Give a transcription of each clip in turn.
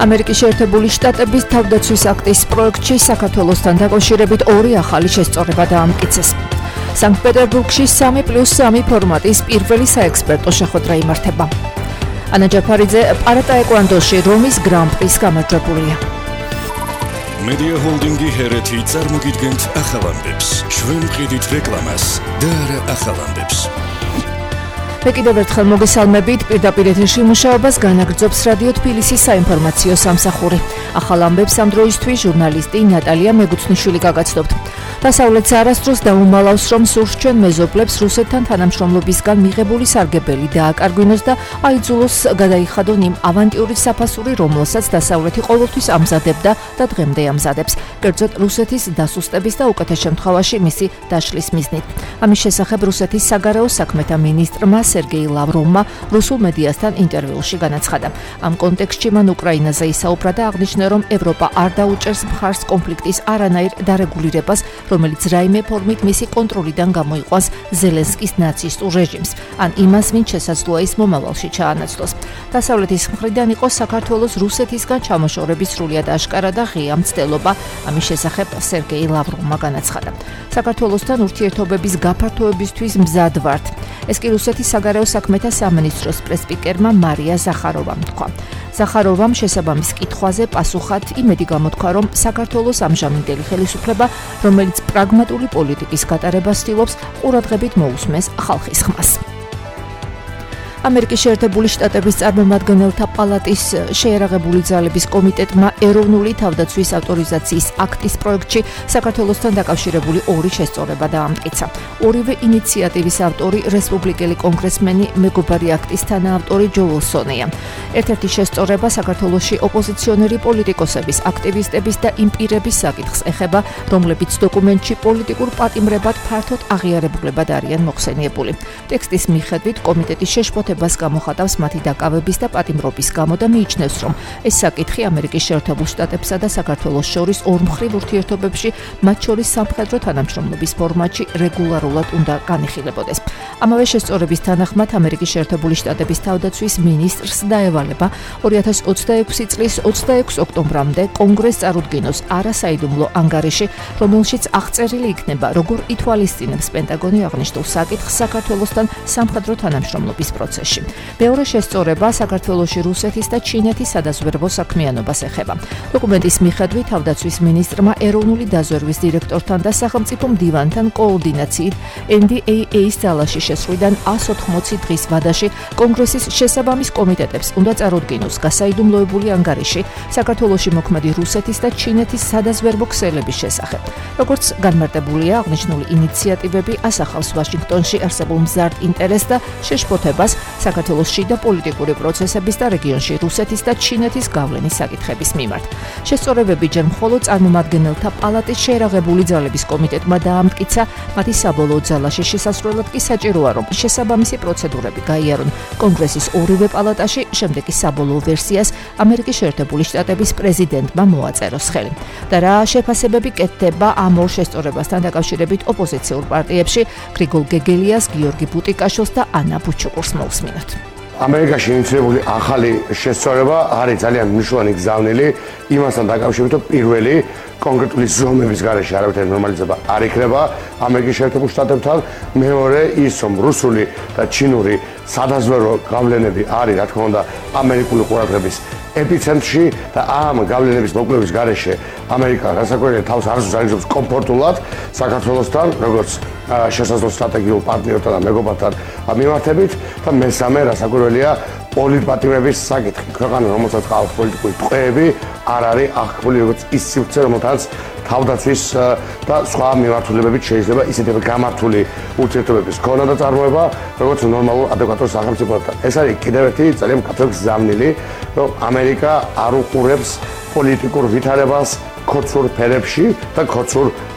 ამერიკის შეერთებული შტატების თავდაცვის აქტის პროექტში საქართველოსთან დაკავშირებით ორი ახალი შესწორება დაამტკიცეს. სანქტ-პეტერბურგში 3+3 ფორმატის პირველი საექსპერტო შეხვედრა იმართება. ანა ჯაფარიძე პარატაეკვანდოში რომის გრან-პრის გამარჯვებულია. Media Holding-ი ჰერეთი წარმოგიდგენთ ახალ ამბებს. ჩვენ ვყიდით რეკლამას და არა ახალ ამბებს. კიდევ ერთხელ მოგესალმებით, პირდაპირ ეთერში მუშაობას განაგრძობს რადიო თბილისის საინფორმაციო სამსახური. ახალ ამბებს ამ დროისთვის ჟურნალისტი ნატალია მეგუცნიშვილი გაგაცნობთ. დასავლეთს არასდროს დაუმალავს, რომ სურს ჩვენ მეზობლებს რუსეთთან თანამშრომლობისგან მიღებული სარგებელი დააკარგვინოს და აიძულოს გადაიხადონ იმ ავანტიურის საფასური, რომელსაც დასავლეთი ყოველთვის ამზადებდა და დღემდე ამზადებს. კერძოდ რუსეთის დასუსტების და უკეთეს შემთხვევაში მისი დაშლის მიზნით. ამის შესახებ რუსეთის საგარეო საქმეთა მინისტრმა სერგეი ლავროვმა რუსულ მედიასთან ინტერვიუში განაცხადა. ამ კონტექსტში მან უკრაინაზე ისაუბრა და აღნიშნა, რომ ევროპა არ დაუჭერს მხარს კონფლიქტის არანაირ დარეგულირებას, რომელიც რაიმე ფორმით მისი კონტროლიდან გამოიყვანს ზელენსკის ნაცისტურ რეჟიმს, ან იმას, ვინც შესაძლოა ის მომავალში ჩაანაცვლოს. დასავლეთის მხრიდან იყო საქართველოს რუსეთისგან ჩამოშორების სრულიად აშკარა და ღია მცდელობა. ამის შესახებ სერგეი ლავროვმა განაცხადა. საქართველოსთან ურთიერთობების გაფართოებისთვის მზად ვართ. ეს კი რუსეთის საგარეო საქმეთა სამინისტროს პრესპიკერმა მარია ზახაროვამ თქვა. ზახაროვამ შესაბამის კითხვაზე პასუხად იმედი გამოთქვა, რომ საქართველოს ამჟამინდელი ხელისუფლება, რომელიც პრაგმატული პოლიტიკის გატარებას ცდილობს, ყურადღებით მოусმეს ხალხის ხმას. ამერიკის შეერთებული შტატების წარმომადგენელთა პალატის შეერაღებული ძალების კომიტეტმა ეროვნული თავდაცვის ავტორიზაციის აქტის პროექტში საქართველოსთან დაკავშირებული ორი შესწორება დაამტკიცა. ორივე ინიციატივის ავტორი რესპუბლიკელი კონგრესმენი მეგობარი აქტის თანაავტორი ჯო უილსონია. ერთ-ერთი შესწორება საქართველოში ოპოზიციონერი პოლიტიკოსების, აქტივისტების და იმ პირების საკითხს ეხება, რომლებიც დოკუმენტში პოლიტიკურ პატიმრებად ფართოდ აღიარებულებად არიან მოხსენიებული. ტექსტის მიხედვით კომიტეტის შეშფოთებას გამოხატავს მათი დაკავების და პატიმრობის გამო და მიიჩნევს, რომ ეს საკითხი ამერიკის შეერთებულ შტატებსა და საქართველოს შორის ორმხრივ ურთიერთობებში, მათ შორის სამხედრო თანამშრომლობის ფორმატში რეგულარულად უნდა განიხილებოდეს. ამავე შესწორების თანახმად ამერიკის შეერთებული შტატების თავდაცვის მინისტრს დაევალება 2026 წლის 26 ოქტომბრამდე კონგრესს წარუდგინოს არასაიდუმლო ანგარიში, რომელშიც აღწერილი იქნება, როგორ ითვალისწინებს პენტაგონი აღნიშნულ საკითხს საქართველოსთან სამხედრო თანამშრომლობის პროცესში. მეორე შესწორება საქართველოში რუსეთის და ჩინეთის სადაზვერვო საქმიანობას ეხება. დოკუმენტის მიხედვით თავდაცვის მინისტრმა ეროვნული დაზვერვის დირექტორთან და სახელმწიფო მდივანთან კოორდინაციით NDAA-ის ძალაში შესვლიდან 180 დღის ვადაში კონგრესის შესაბამის კომიტეტებს უნდა წარუდგინოს გასაიდუმლოებული ანგარიში საქართველოში მოქმედი რუსეთის და ჩინეთის სადაზვერვო ქსელების შესახებ. როგორც განმარტებულია, აღნიშნული ინიციატივები ასახავს ვაშინგტონში არსებულ მზარდ ინტერესს და შეშფოთებას საქართველოს შიდა პოლიტიკური პროცესების და რეგიონში რუსეთის და ჩინეთის გავლენის საკითხების მიმართ. შესწორებები ჯერ მხოლოდ წარმომადგენელთა პალატის შეერაღებული ძალების კომიტეტმა დაამტკიცა, მათი საბოლოო ძალაში შესასვლელად კი საჭიროა, რომ შესაბამისი პროცედურები გაიარონ კონგრესის ორივე პალატაში, შემდეგ კი საბოლოო ვერსიას ამერიკის შეერთებული შტატების პრეზიდენტმა მოაწეროს ხელი. და რა შეფასებები კეთდება ამ ორ შესწორებასთან დაკავშირებით ოპოზიციურ პარტიებში, გრიგოლ გეგელიას, გიორგი ბუტიკაშვილს და ანა ბუჩუკურს მოусმინოთ. ამერიკაში ინიციირებული ახალი შესწორება არის ძალიან მნიშვნელოვანი გზავნილი იმასთან დაკავშირებით, რომ პირველი კონკრეტული ზომების გარეშე არავითარი ნორმალიზება არ იქნება ამერიკის შეერთებულ შტატებთან. მეორე ის, რომ რუსული და ჩინური სადაზვერვო გავლენები არის, რა თქმა უნდა, ამერიკული ყურადღების ეპიცენტრში და ამ გავლენების მოკვლევის გარეშე ამერიკა განსაკუთრებით თავს არ ზოგადად კომფორტულად საქართველოსთან, როგორც შესაძლო სტრატეგიულ პარტნიორთან და მეგობრებთან მიმართებით და მესამე რასაკვირველია პოლიტპატიმრების საკითხი. ქვეყანა, რომელსაც ყავს პოლიტიკური ტყვეები, არ არის აღქმული როგორც ის სივრცე, რომელთაც თავდაცვის და სხვა მიმართულებებით შეიძლება ისეთი გამართული ურთიერთობების ქონა და წარმოება, როგორც ნორმალურ ადეკვატურ სახელმწიფოებთან. ეს არის კიდევ ერთი ძალიან მკაცრი გზავნილი, რომ ამერიკა არ უყურებს პოლიტიკურ ვითარებას ქოცურ ფერებში და ქოცურ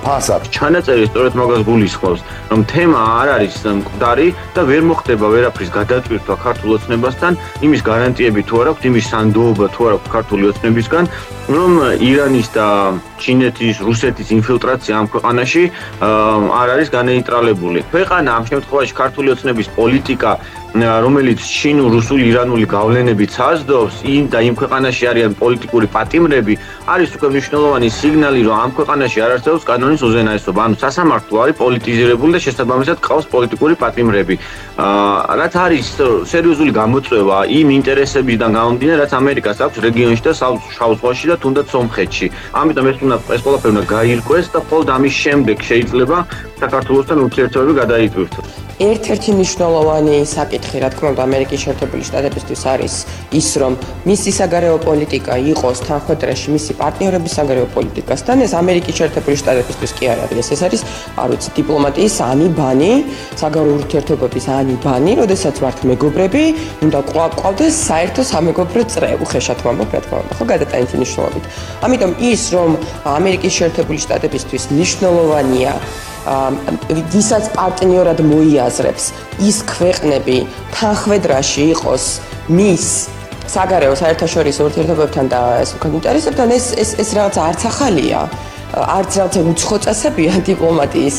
ფასად. ჩანაწერი სწორედ მაგას გულისხმობს, რომ თემა არ არის მკვდარი და ვერ მოხდება ვერაფრის გადატვირთვა ქართულ ოცნებასთან, იმის გარანტიები თუ არ აქვს, იმის სანდოობა თუ არ აქვს ქართული ოცნებისგან, რომ ირანის და ჩინეთის, რუსეთის ინფილტრაცია ამ ქვეყანაში არ არის განეიტრალებული. ქვეყანა ამ შემთხვევაში ქართული ოცნების პოლიტიკა, რომელიც ჩინურ, რუსულ, ირანული გავლენებით საზრდოობს, იმ ქვეყანაში არიან პოლიტიკური პატიმრები, არის უკვე მნიშვნელოვანი სიგნალი, რომ ამ ქვეყანაში არ არსებობს კანონის უზენაესობა. ანუ სასამართლო არის პოლიტიზირებული და შესაბამისად ყავს პოლიტიკური პატიმრები. რაც არის სერიოზული გამოწვევა იმ ინტერესებიდან გამომდინარე, რაც ამერიკას აქვს რეგიონში და შავ ზღვაში და თუნდაც სომხეთში. ამიტომ ეს ყველაფერი უნდა გაირკვეს და მხოლოდ ამის შემდეგ შეიძლება საქართველოსთან ურთიერთობები გადაიტვირთოს. ერთ-ერთი მნიშვნელოვანი საკითხი, რა თქმა უნდა, ამერიკის შეერთებული შტატებისთვის არის ის, რომ მისი საგარეო პოლიტიკა იყოს თანხვედრაში მისი პარტნიორების საგარეო პოლიტიკასთან. ეს ამერიკის შეერთებული შტატებისთვის კი არ არის. ეს არის, არ ვიცი, დიპლომატიის ანი ბანი, საგარეო ურთიერთობების ანი ბანი, როდესაც ვართ მეგობრები, უნდა გვყავდეს საერთო სამეგობრო წრე, უხეშად ვამბობ, რა თქმა უნდა, ხო, გადატანითი მნიშვნელობით. ამიტომ ის, რომ ამერიკის შეერთებული შტატებისთვის მნიშვნელოვანია ვისაც პარტნიორად მოიაზრებს ის ქვეყნები თანხვედრაში იყოს მის საგარეო საერთაშორისო ურთიერთობებთან და ეს უკან ინტერესებთან ეს რაღაც არც ახალია, არც რაღაც უცხო წესებია დიპლომატიის.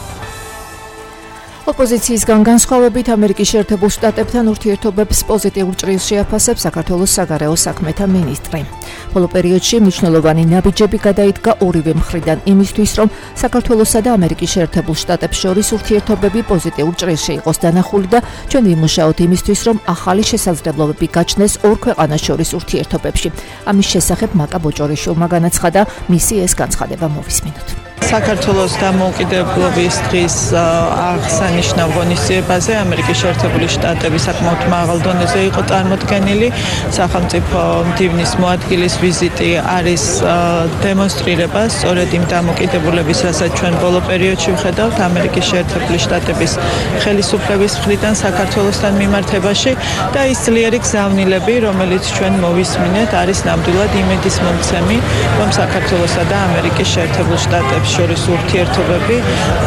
ოპოზიციისგან განსხვავებით ამერიკის შეერთებულ შტატებთან ურთიერთობებს პოზიტიურ ჭრილს შეაფასებს საქართველოს საგარეო საქმეთა მინისტრი. ბოლო პერიოდში მნიშვნელოვანი ნაბიჯები გადაიდგა ორივე მხრიდან იმისთვის, რომ საქართველოსა და ამერიკის შეერთებულ შტატებს შორის ურთიერთობები პოზიტიურ ჭრილში იყოს დანახული და ჩვენ ვიმუშაოთ იმისთვის, რომ ახალი შესაძლებლობები გაჩნდეს ორ ქვეყანას შორის ურთიერთობებში. ამის შესახებ მაკა ბოჭორიშვილმა განაცხადა, მისი ეს განცხადება მოვისმინოთ. საქართველოს დამოუკიდებლობის დღის აღსანიშნავ ღონისძიებაზე ამერიკის შეერთებული შტატები საკმაოდ მაღალ დონეზე იყო წარმოდგენილი. სახელმწიფო მდივნის მოადგილის ვიზიტი არის დემონსტრირება სწორედ იმ დამოუკიდებლობის, რასაც ჩვენ ბოლო პერიოდში ვხედავთ ამერიკის შეერთებული შტატების ხელისუფლების მხრიდან საქართველოსთან მიმართებაში და ის ძლიერი გზავნილები, რომელიც ჩვენ მოვისმინეთ, არის ნამდვილად იმედის მომცემი, რომ საქართველოსა და ამერიკის შეერთებულ შტატებს შორის ურთიერთობები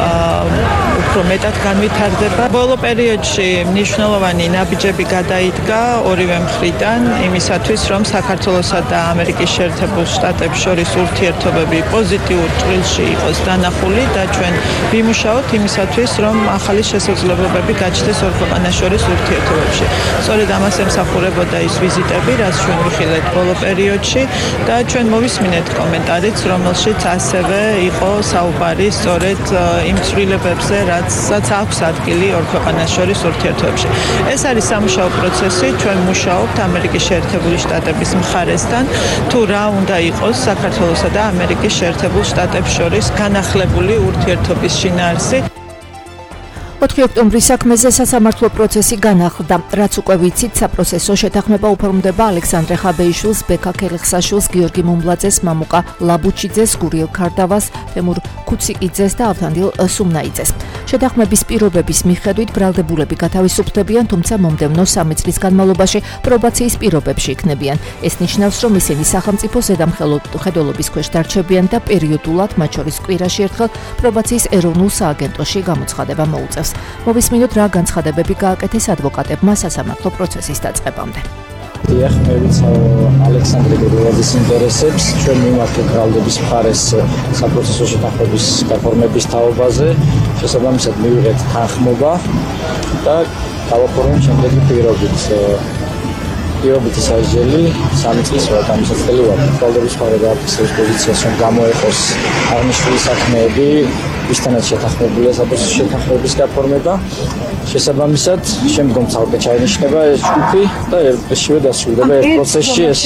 უფრო მეტად განვითარდება. ბოლო პერიოდში მნიშვნელოვანი ნაბიჯები გადაიდგა ორივე მხრიდან იმისათვის, რომ საქართველოსა და ამერიკის შეერთებულ შტატებს შორის ურთიერთობები პოზიტიურ ჭრილში იყოს დანახული და ჩვენ ვიმუშაოთ იმისათვის, რომ ახალი შესაძლებლობები გაჩნდეს ორ ქვეყანას შორის ურთიერთობებში. სწორედ ამას ემსახურებოდა ის ვიზიტები, რაც ჩვენ ვიხილეთ ბოლო პერიოდში და ჩვენ მოვისმინეთ კომენტარიც, რომელშიც ასევე იყო საუბარი სწორედ იმ ცვლილებებზე, რაც აქვს ადგილი ორ ქვეყანას შორის ურთიერთობებში. ეს არის სამუშაო პროცესი, ჩვენ მუშაობთ ამერიკის შეერთებული შტატების მხარესთან, თუ რა უნდა იყოს საქართველოსა და ამერიკის შეერთებულ შტატებს შორის განახლებული ურთიერთობის შინაარსი. 4 ოქტომბრის საქმეზე სასამართლო პროცესი განახლდა. რაც უკვე ვიცით, საპროცესო შეთანხმება უფორმდება ალექსანდრე ხაბეიშვილს, ბექა ქელიხსაშვილს, გიორგი მომბლაძეს, მამუკა ლაბუჩიძეს, გურიელ ქარდავას, თემურ ქუციკიძეს და ავთანდილ სუმნაიძეს. შეთანხმების პირობების მიხედვით ბრალდებულები გათავისუფლდებიან, თუმცა მომდევნო 3 წლის განმავლობაში პრობაციის პირობებში იქნებიან. ეს ნიშნავს, რომ ისინი სახელმწიფო ზედამხედველობის ქვეშ დარჩებიან და პერიოდულად, მათ შორის კვირაში ერთხელ პრობაციის ეროვნულ სააგენტოში გამოცხადება მოუწევს. მოვისმინოთ, რა განცხადებები გააკეთეს ადვოკატებმა სასამართლო პროცესის დაწყებამდე. დიახ, მე ვიცავ ალექსანდრე გოგოვაძის ინტერესებს, ჩვენ მიმართეთ ბრალდების მხარეს საპროცესო შეთანხმების გაფორმების თაობაზე, შესაბამისად მივიღეთ თანხმობა და დავაფორმეთ შემდეგი პირობით. პირობითი სასჯელი 3 წლის ვაკამისაწელი ვაკ. ბრალდების მხარე გააფიქსირებს პოზიციას, რომ გამოეყოს აღნიშნული საქმეები, ვისთანაც შეთანხმებულია საპროცესო შეთანხმების გაფორმება. შესაბამისად, შემდგომ ცალკე ჩაინიშნება ეს ჯგუფი და ერთშივე დასრულდება ერთ პროცესში ეს.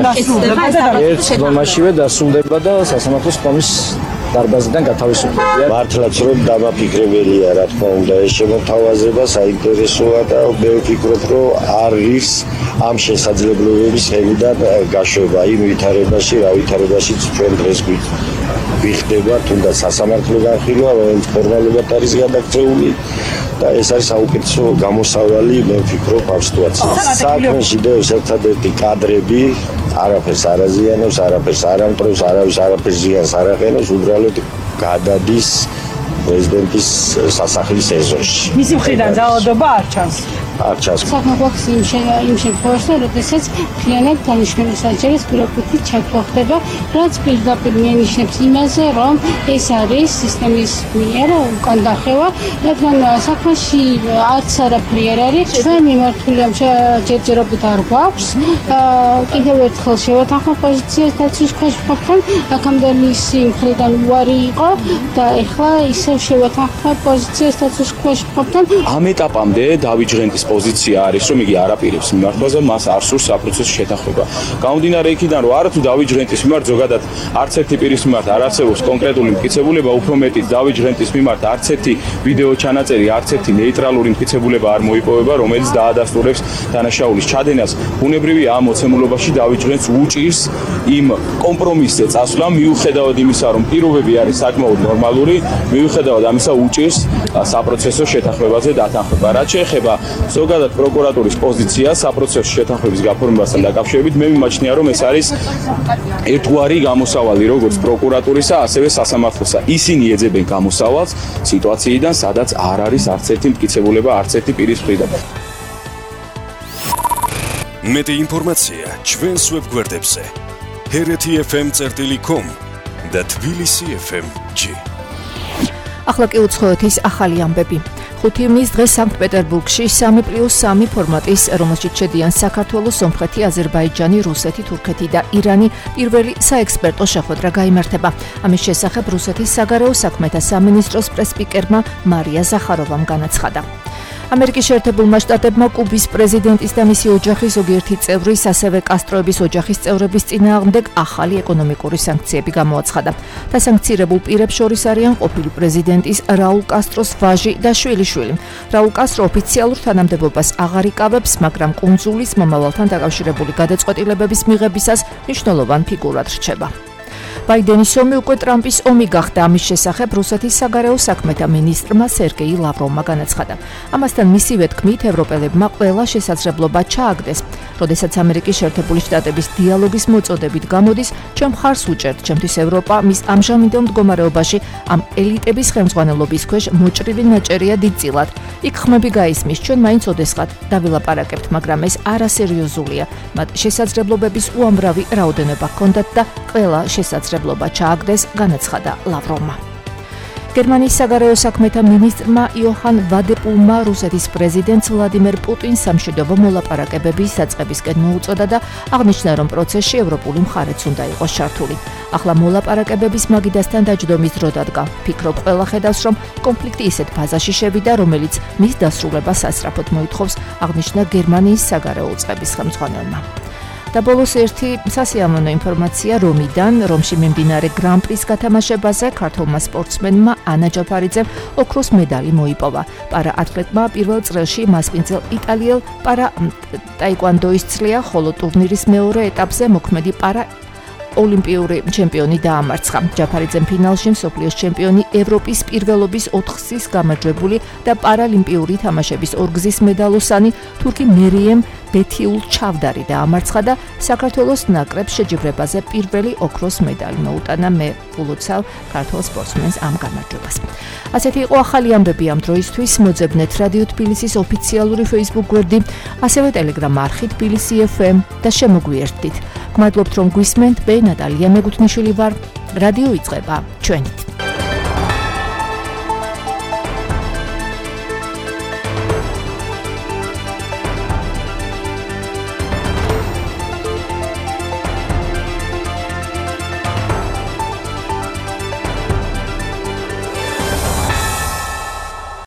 ერთ ხომაშივე დასრულდება და სასამართლოს ხომის დარბაზიდან გათავისუფლებია. მართლაც რომ დამაფიქრებელია, რა თქმა უნდა, ეს შემოთავაზება საინტერესოა და მე ვფიქრობ, რომ არის ამ შესაძლებლობების ხედვიდან გაშვება იმ ვითარებაში, რა ვითარებაშიც ჩვენ დღეს ვიხდება, თუნდაც სასამართლო განხილვა, რომელიც ფორმალურად არის გადაქცეული და ეს არის საუკეთესო გამოსავალი, მე ვფიქრობ, ამ სიტუაციას. საქმეში დევს ერთადერთი კადრები, არაფერს არ აზიანებს, არაფერს არ ამტრობს, არავის არაფერს ზიანს არ აყენებს, უბრალოდ გადადის პრეზიდენტის სასახლის ეზოში. მისი მხრიდან ძალადობა არ ჩანს. საქმე გვაქვს იმ შემთხვევაში, როდესაც მთლიანად დანიშნული საჯარის ბიუროკრატი ჩაქვა ხდება, რაც პირდაპირ მიანიშნებს იმაზე, რომ ეს არის სისტემის მიერ უკან დახევა, რადგან საქმეში არც არაფერი არ არის. ჩვენ მიმართული ამ ჯერჯერობით არ გვაქვს. კიდევ ერთხელ შევათანხმოთ პოზიციას დაცვის ქვეშ მყოფთან, აქამდე მისი მხრიდან უარი იყო და ეხლა ისევ შევათანხმოთ პოზიციას დაცვის ქვეშ მყოფთან. ამ ეტაპამდე დავით ჟღენტის პოზიცია არის, რომ იგი არაპირებს მიმართვაზე, მას არ სურს საპროცესო შეთანხმება. გამომდინარე იქიდან, რომ არათუ დავით ჟღენტის მიმართ ზოგადად არც ერთი პირის მიმართ არ არსებობს კონკრეტული მტკიცებულება, უფრო მეტიც დავით ჟღენტის მიმართ არც ერთი ვიდეო ჩანაწერი, არც ერთი ნეიტრალური მტკიცებულება არ მოიპოვება, რომელიც დაადასტურებს დანაშაულის ჩადენას. ბუნებრივია ამ მოცემულობაში დავით ჟღენტს უჭირს იმ კომპრომისზე წასვლა, მიუხედავად იმისა, რომ პირობები არის საკმაოდ ნორმალური, მიუხედავად ამისა უჭირს საპროცესო შეთანხმებაზე დათანხმება. რაც შეეხება ზოგადად პროკურატურის პოზიცია საპროცესო შეთანხმების გაფორმებასთან დაკავშირებით, მე მიმაჩნია, რომ ეს არის ერთგვარი გამოსავალი როგორც პროკურატურისა, ასევე სასამართლოსა. ისინი ეძებენ გამოსავალს სიტუაციიდან, სადაც არ არის არც ერთი მტკიცებულება, არც ერთი პირის მხრიდან. მეტი ინფორმაცია ჩვენს ვებგვერდებზე hrt.fm.com და tbilisi.fm.g. ახლა კი უცხოეთის ახალი ამბები. 5 ივნისს დღეს სანქტ-პეტერბურგში 3+3 ფორმატის, რომელშიც შედიან საქართველო, სომხეთი, აზერბაიჯანი, რუსეთი, თურქეთი და ირანი პირველი საექსპერტო შეხვედრა გაიმართება. ამის შესახებ რუსეთის საგარეო საქმეთა სამინისტროს პრესპიკერმა მარია ზახაროვამ განაცხადა. ამერიკის შეერთებულმა შტატებმა კუბის პრეზიდენტის და მისი ოჯახის ზოგიერთი წევრის, ასევე კასტროების ოჯახის წევრების წინააღმდეგ ახალი ეკონომიკური სანქციები გამოაცხადა. დასანქცირებულ პირებს შორის არიან ყოფილი პრეზიდენტის რაულ კასტროს ვაჟი და შვილიშვილი. რაულ კასტრო ოფიციალურ თანამდებობას აღარ იკავებს, მაგრამ კუნძულის მომავალთან დაკავშირებული გადაწყვეტილებების მიღებისას მნიშვნელოვან ფიგურად რჩება. ბაიდენის ომი უკვე ტრამპის ომი გახდა. ამის შესახებ რუსეთის საგარეო საქმეთა მინისტრმა სერგეი ლავროვმა განაცხადა. ამასთან მისივე თქმით, ევროპელებმა ყველა შესაძლებლობა ჩააგდეს. როდესაც ამერიკის შეერთებული შტატების დიალოგის მოწოდებით გამოდის, ჩვენ მხარს უჭერთ, ჩემთვის ევროპა მის ამჟამინდელ მდგომარეობაში ამ ელიტების ხელმძღვანელობის ქვეშ მოჭრილი ნაჭერია დიდწილად. იქ ხმები გაისმის, ჩვენ მაინც ოდესღაც დავილაპარაკებთ, მაგრამ ეს არასერიოზულია. მათ შესაძლებლობების უამრავი რაოდენობა ჰქონდათ და ყველა შესაძლებლობა ჩააგდეს, განაცხადა ლავროვმა. გერმანიის საგარეო საქმეთა მინისტრმა იოჰან ვადეპულმა რუსეთის პრეზიდენტს ვლადიმერ პუტინს სამშვიდობო მოლაპარაკებების დაწყებისკენ მოუწოდა და აღნიშნა, რომ პროცესში ევროპული მხარეც უნდა იყოს ჩართული. ახლა მოლაპარაკებების მაგიდასთან დაჯდომის დრო დადგა. ფიქრობ, ყველა ხედავს, რომ კონფლიქტი ისეთ ფაზაში შევიდა, რომელიც მის დასრულებას სასწრაფოდ მოითხოვს, აღნიშნა გერმანიის საგარეო წყების ხელმძღვანელმა. და ბოლოს ერთი სასიამოვნო ინფორმაცია რომიდან, რომში მიმდინარე გრან-პრის გათამაშებაზე ქართულმა სპორტსმენმა ანა ჯაფარიძემ ოქროს медаლი მოიპოვა. პარა ათლეტმა პირველ წრეში მასპინძელ იტალიელ პარა ტაიკვანდოის წლია, ხოლო ტურნირის მეორე ეტაპზე მოქმედი პარა ოლიმპიური ჩემპიონი დაამარცხა. ჯაფარიძემ ფინალში მსოფლიოს ჩემპიონი, ევროპის პირველობის 4-გზის გამარჯვებული და პარალიმპიური თამაშების 2-გზის მედალოსანი თურქი მერიემ ბეთიულ ჩავდარი დაამარცხა და საქართველოს ნაკრებს შეჯიბრებაზე პირველი ოქროს медаლი მოუტანა. მე ულოცავ ქართულ სპორტსმენს ამ გამარჯვებას. ასეთი იყო ახალი ამბები ამ დროისთვის. მოძებნეთ რადიო თბილისის ოფიციალური Facebook გვერდი, ასევე Telegram არხი თბილისი FM და შემოგვიერთდით. გმადლობთ, რომ გვისმენთ. ნატალია მეგუთნიშვილი ვარ. რადიო იწყება ჩვენით.